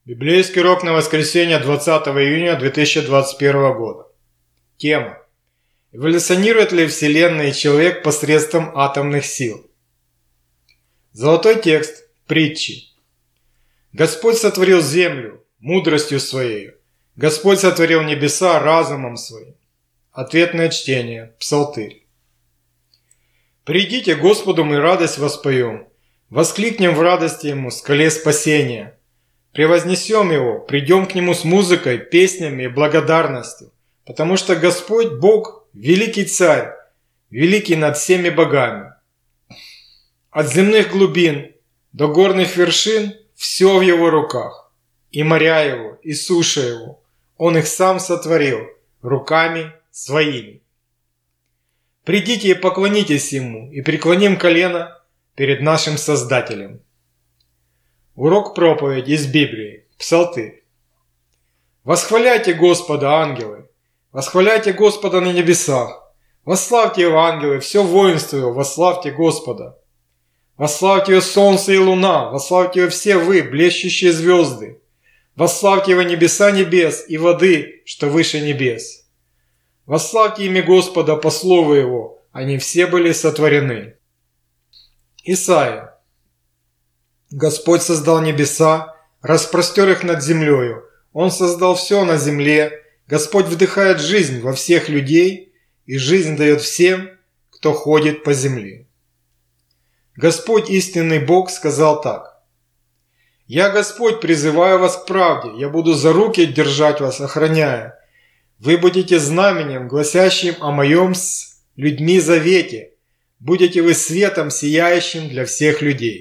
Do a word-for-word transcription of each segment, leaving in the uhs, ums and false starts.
Библейский урок на воскресенье двадцатого июня две тысячи двадцать первого года. Тема. Эволюционирует ли Вселенная и человек посредством атомных сил? Золотой текст притчи. Господь сотворил землю мудростью Своей. Господь сотворил небеса разумом Своим. Ответное чтение. Псалтырь. Придите Господу, мы радость воспоем. Воскликнем в радости Ему, скале спасения. Превознесем Его, придем к Нему с музыкой, песнями и благодарностью, потому что Господь Бог – великий Царь, великий над всеми богами. От земных глубин до горных вершин все в Его руках, и моря Его, и суша Его, Он их сам сотворил руками Своими. Придите и поклонитесь Ему, и преклоним колено перед нашим Создателем. Урок проповеди из Библии. Псалтырь. Восхваляйте Господа, ангелы! Восхваляйте Господа на небесах! Восславьте Его, ангелы, все воинство Его, восславьте Господа! Восславьте Его солнце и луна! Восславьте Его все вы, блещущие звезды! Восславьте Его небеса небес и воды, что выше небес! Восславьте имя Господа по слову Его, они все были сотворены. Исайя. Господь создал небеса, распростер их над землею. Он создал все на земле. Господь вдыхает жизнь во всех людей, и жизнь дает всем, кто ходит по земле. Господь, истинный Бог, сказал так. «Я, Господь, призываю вас к правде, я буду за руки держать вас, охраняя. Вы будете знаменем, гласящим о моем с людьми завете. Будете вы светом, сияющим для всех людей.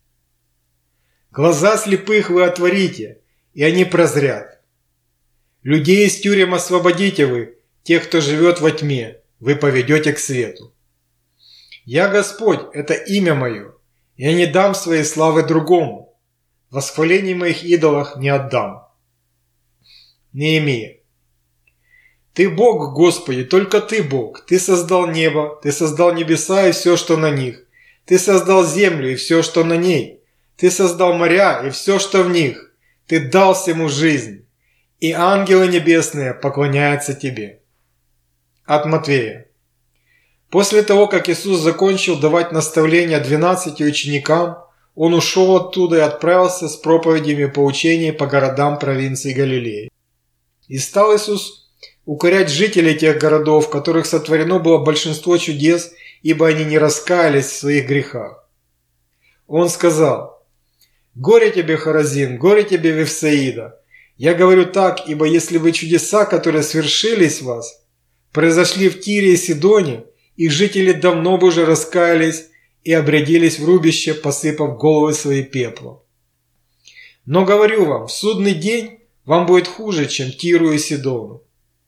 Глаза слепых вы отворите, и они прозрят. Людей из тюрем освободите вы, тех, кто живет во тьме, вы поведете к свету. Я Господь, это имя мое, я не дам своей славы другому, восхвалений моих идолах не отдам». Неемия. Ты Бог, Господи, только Ты Бог. Ты создал небо, Ты создал небеса и все, что на них. Ты создал землю и все, что на ней. Ты создал моря и все, что в них. Ты дал всему жизнь, и ангелы небесные поклоняются Тебе. От Матвея. После того, как Иисус закончил давать наставления двенадцати ученикам, Он ушел оттуда и отправился с проповедями и поучениями по городам провинции Галилеи. И стал Иисус укорять жителей тех городов, в которых сотворено было большинство чудес, ибо они не раскаялись в своих грехах. Он сказал: «Горе тебе, Хоразин, горе тебе, Вифсаида! Я говорю так, ибо если бы чудеса, которые свершились в вас, произошли в Тире и Сидоне, их жители давно бы уже раскаялись и обрядились в рубище, посыпав головы свои пеплом. Но говорю вам, в судный день вам будет хуже, чем Тиру и Сидону.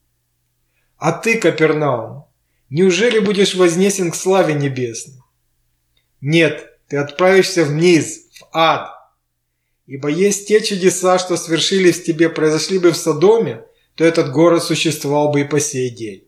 А ты, Капернаум, неужели будешь вознесен к славе небесной? Нет, ты отправишься вниз, в ад. Ибо есть те чудеса, что свершились в тебе, произошли бы в Содоме, то этот город существовал бы и по сей день.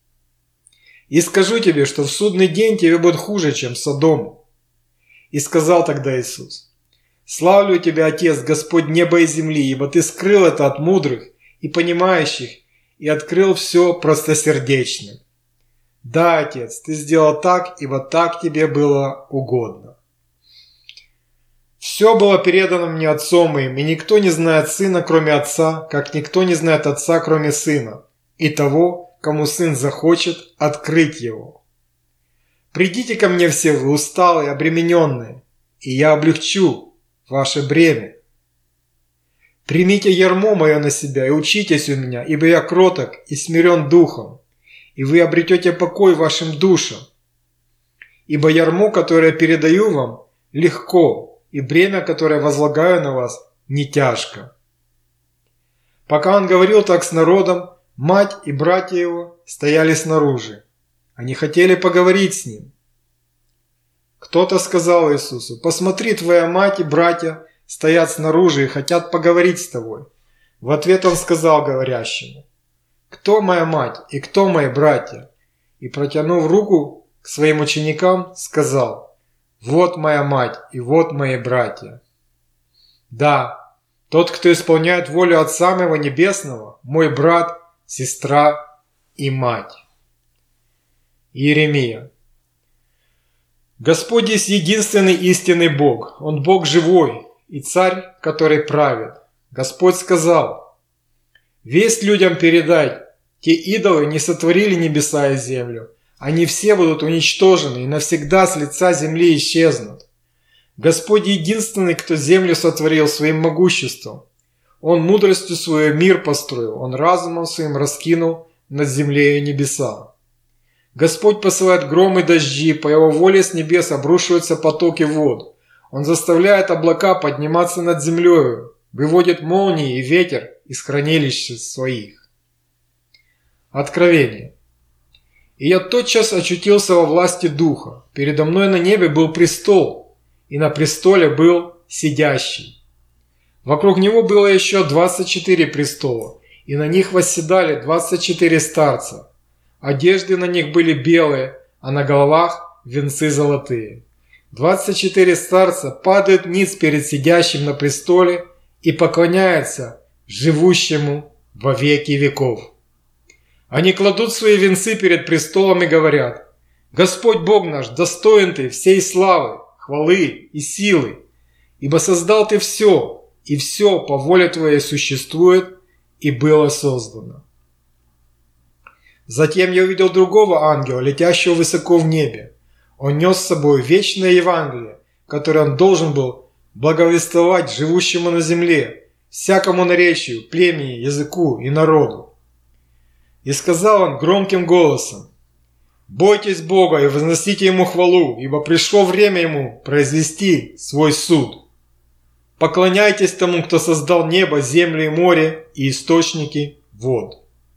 И скажу тебе, что в судный день тебе будет хуже, чем Содому». И сказал тогда Иисус: «Славлю тебя, Отец, Господь неба и земли, ибо ты скрыл это от мудрых и понимающих и открыл все простосердечным. Да, Отец, ты сделал так, ибо так тебе было угодно. Все было передано мне Отцом моим, и никто не знает Сына, кроме Отца, как никто не знает Отца, кроме Сына, и того, кому Сын захочет открыть Его. Придите ко мне все вы усталые, обремененные, и я облегчу ваше бремя. Примите ярмо мое на себя и учитесь у меня, ибо я кроток и смирен духом, и вы обретете покой вашим душам. Ибо ярмо, которое передаю вам, легко, и бремя, которое возлагаю на вас, не тяжко». Пока он говорил так с народом, мать и братья его стояли снаружи. Они хотели поговорить с ним. Кто-то сказал Иисусу: «Посмотри, твоя мать и братья стоят снаружи и хотят поговорить с тобой». В ответ он сказал говорящему: «Кто моя мать и кто мои братья?» И, протянув руку к своим ученикам, сказал: «Вот моя мать и вот мои братья». Да, Тот, кто исполняет волю Отца моего Небесного, мой брат, сестра и мать. Иеремия. Господь есть единственный истинный Бог. Он Бог живой и Царь, который правит. Господь сказал: «Весть людям передать, те идолы не сотворили небеса и землю. Они все будут уничтожены и навсегда с лица земли исчезнут. Господь единственный, кто землю сотворил своим могуществом. Он мудростью свою мир построил, Он разумом своим раскинул над землей и небеса. Господь посылает гром и дожди, по Его воле с небес обрушиваются потоки вод. Он заставляет облака подниматься над землею, выводит молнии и ветер из хранилищ своих». Откровение. «И я тотчас очутился во власти Духа. Передо мной на небе был престол, и на престоле был сидящий. Вокруг него было еще двадцать четыре престола, и на них восседали двадцать четыре старца. Одежды на них были белые, а на головах венцы золотые. Двадцать четыре старца падают ниц перед сидящим на престоле и поклоняются живущему во веки веков. Они кладут свои венцы перед престолом и говорят: Господь Бог наш, достоин Ты всей славы, хвалы и силы, ибо создал Ты все, и все по воле Твоей существует и было создано». Затем я увидел другого ангела, летящего высоко в небе. Он нес с собой вечное Евангелие, которое он должен был благовествовать живущему на земле, всякому наречию, племени, языку и народу. И сказал он громким голосом: «Бойтесь Бога и возносите Ему хвалу, ибо пришло время Ему произвести свой суд. Поклоняйтесь тому, кто создал небо, землю и море и источники вод».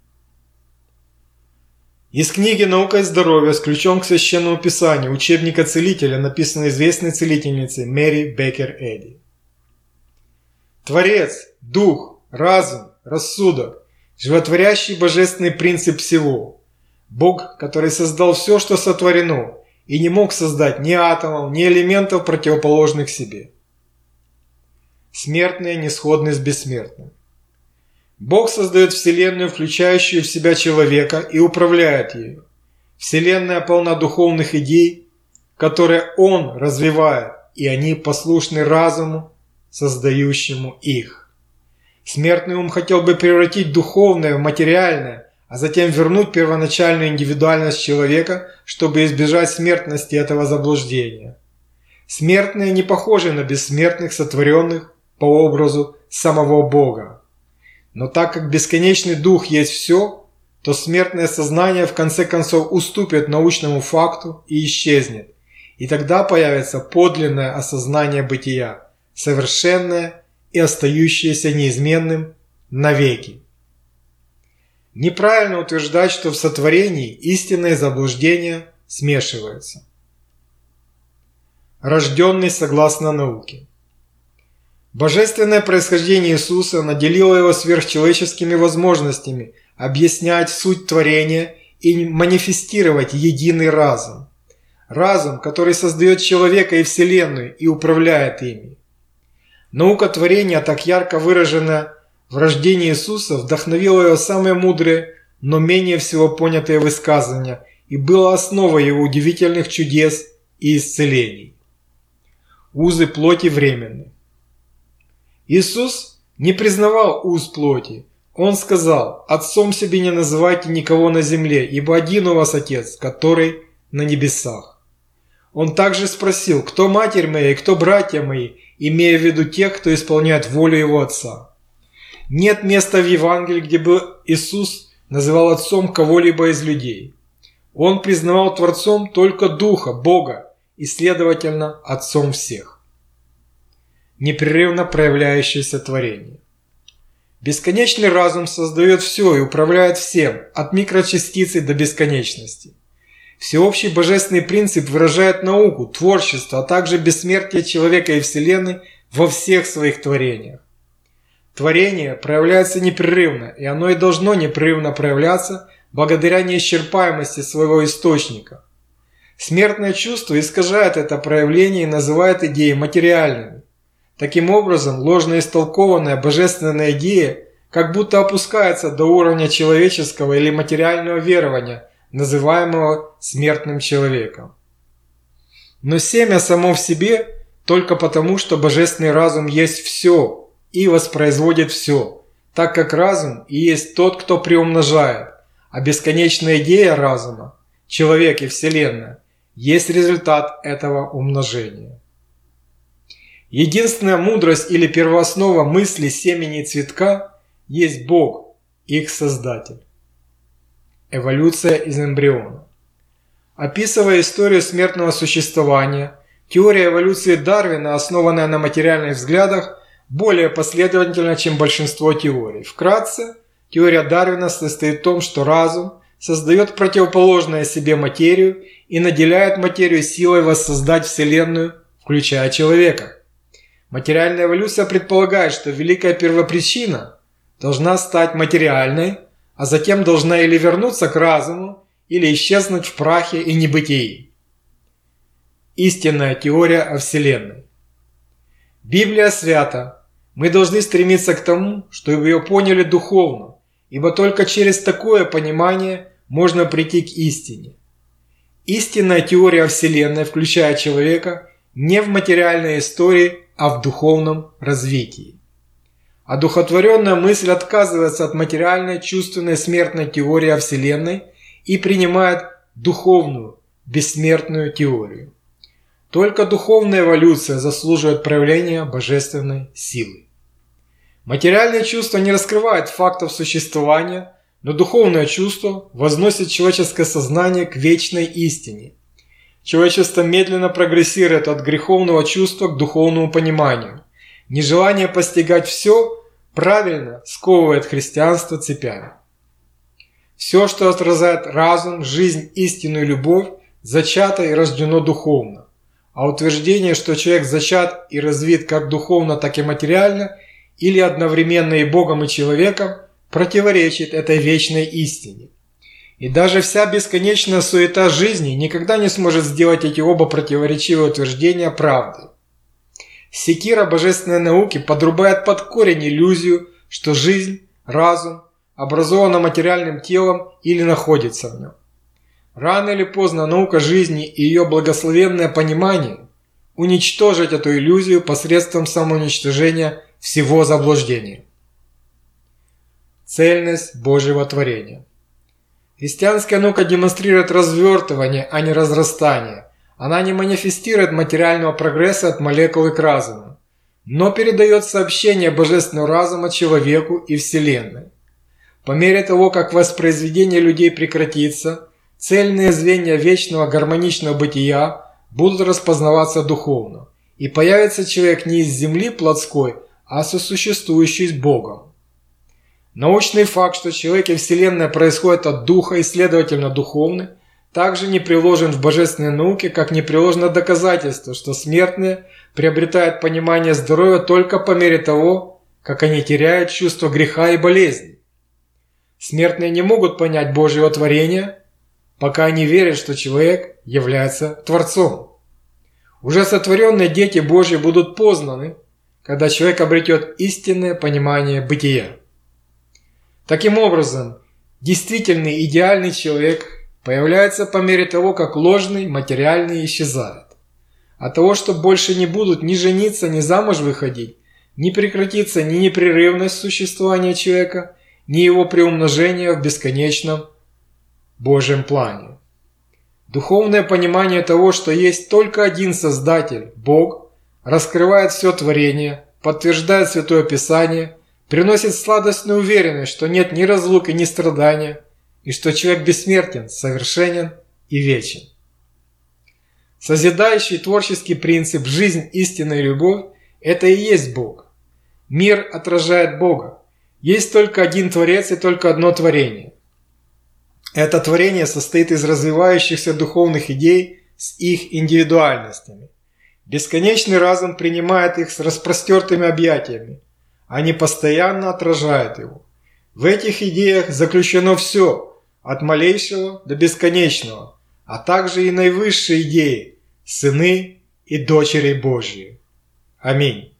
Из книги «Наука и здоровье» с ключом к Священному Писанию учебника целителя, написанной известной целительницей Мэри Беккер Эдди. Творец, Дух, разум, рассудок, животворящий божественный принцип всего. Бог, который создал все, что сотворено, и не мог создать ни атомов, ни элементов, противоположных себе. Смертные не сходны с бессмертным. Бог создает Вселенную, включающую в себя человека, и управляет ею. Вселенная полна духовных идей, которые Он развивает, и они послушны разуму, создающему их. Смертный ум хотел бы превратить духовное в материальное, а затем вернуть первоначальную индивидуальность человека, чтобы избежать смертности этого заблуждения. Смертные не похожи на бессмертных, сотворенных по образу самого Бога. Но так как бесконечный дух есть все, то смертное сознание в конце концов уступит научному факту и исчезнет, и тогда появится подлинное осознание бытия, совершенное и остающееся неизменным навеки. Неправильно утверждать, что в сотворении истинное заблуждение смешивается. Рожденный согласно науке. Божественное происхождение Иисуса наделило Его сверхчеловеческими возможностями объяснять суть творения и манифестировать единый разум. Разум, который создает человека и Вселенную и управляет ими. Наука творения, так ярко выраженная в рождении Иисуса, вдохновила Его самые мудрые, но менее всего понятые высказывания и была основой Его удивительных чудес и исцелений. Узы плоти временны. Иисус не признавал уз плоти. Он сказал: «Отцом себе не называйте никого на земле, ибо один у вас Отец, который на небесах». Он также спросил: «Кто матерь моя и кто братья мои?», имея в виду тех, кто исполняет волю Его Отца. Нет места в Евангелии, где бы Иисус называл Отцом кого-либо из людей. Он признавал Творцом только Духа, Бога, и, следовательно, Отцом всех. Непрерывно проявляющееся творение. Бесконечный разум создает все и управляет всем, от микрочастицы до бесконечности. Всеобщий божественный принцип выражает науку, творчество, а также бессмертие человека и Вселенной во всех своих творениях. Творение проявляется непрерывно, и оно и должно непрерывно проявляться благодаря неисчерпаемости своего источника. Смертное чувство искажает это проявление и называет идеи материальными. Таким образом, ложно истолкованная божественная идея как будто опускается до уровня человеческого или материального верования, называемого смертным человеком. Но семя само в себе только потому, что божественный разум есть все и воспроизводит все, так как разум и есть тот, кто приумножает, а бесконечная идея разума, человек и Вселенная, есть результат этого умножения. Единственная мудрость или первооснова мысли семени и цветка есть Бог, их Создатель. Эволюция из эмбриона. Описывая историю смертного существования, теория эволюции Дарвина, основанная на материальных взглядах, более последовательна, чем большинство теорий. Вкратце, теория Дарвина состоит в том, что разум создает противоположное себе материю и наделяет материю силой воссоздать Вселенную, включая человека. Материальная эволюция предполагает, что великая первопричина должна стать материальной, а затем должна или вернуться к разуму, или исчезнуть в прахе и небытии. Истинная теория о Вселенной. Библия свята. Мы должны стремиться к тому, чтобы ее поняли духовно, ибо только через такое понимание можно прийти к истине. Истинная теория о Вселенной, включая человека, не в материальной истории, а в духовном развитии. Одухотворенная мысль отказывается от материальной, чувственной, смертной теории о Вселенной и принимает духовную, бессмертную теорию. Только духовная эволюция заслуживает проявления божественной силы. Материальные чувства не раскрывают фактов существования, но духовное чувство возносит человеческое сознание к вечной истине. Человечество медленно прогрессирует от греховного чувства к духовному пониманию. Нежелание постигать все правильно сковывает христианство цепями. Все, что отражает разум, жизнь, истину и любовь, зачато и рождено духовно. А утверждение, что человек зачат и развит как духовно, так и материально, или одновременно и Богом, и человеком, противоречит этой вечной истине. И даже вся бесконечная суета жизни никогда не сможет сделать эти оба противоречивые утверждения правдой. Секира божественной науки подрубает под корень иллюзию, что жизнь, разум образована материальным телом или находится в нем. Рано или поздно наука жизни и ее благословенное понимание уничтожат эту иллюзию посредством самоуничтожения всего заблуждения. Цельность Божьего творения. Христианская наука демонстрирует развертывание, а не разрастание. Она не манифестирует материального прогресса от молекулы к разуму, но передает сообщение божественного разума человеку и Вселенной. По мере того, как воспроизведение людей прекратится, цельные звенья вечного гармоничного бытия будут распознаваться духовно, и появится человек не из земли плотской, а сосуществующий с Богом. Научный факт, что человек и Вселенная происходят от Духа и, следовательно, духовны, также не приложен в божественной науке, как не приложено доказательство, что смертные приобретают понимание здоровья только по мере того, как они теряют чувство греха и болезни. Смертные не могут понять Божьего творения, пока они верят, что человек является Творцом. Уже сотворенные дети Божьи будут познаны, когда человек обретет истинное понимание бытия. Таким образом, действительный идеальный человек появляется по мере того, как ложный материальный исчезает. От того, что больше не будут ни жениться, ни замуж выходить, не прекратится ни непрерывность существования человека, ни его приумножение в бесконечном Божьем плане. Духовное понимание того, что есть только один Создатель, Бог, раскрывает все творение, подтверждает Святое Писание, приносит сладостную уверенность, что нет ни разлуки, ни страдания, и что человек бессмертен, совершенен и вечен. Созидающий творческий принцип «жизнь, истина и любовь» – это и есть Бог. Мир отражает Бога. Есть только один Творец и только одно творение. Это творение состоит из развивающихся духовных идей с их индивидуальностями. Бесконечный разум принимает их с распростертыми объятиями. Они постоянно отражают его. В этих идеях заключено все, от малейшего до бесконечного, а также и наивысшие идеи – сыны и дочери Божьи. Аминь.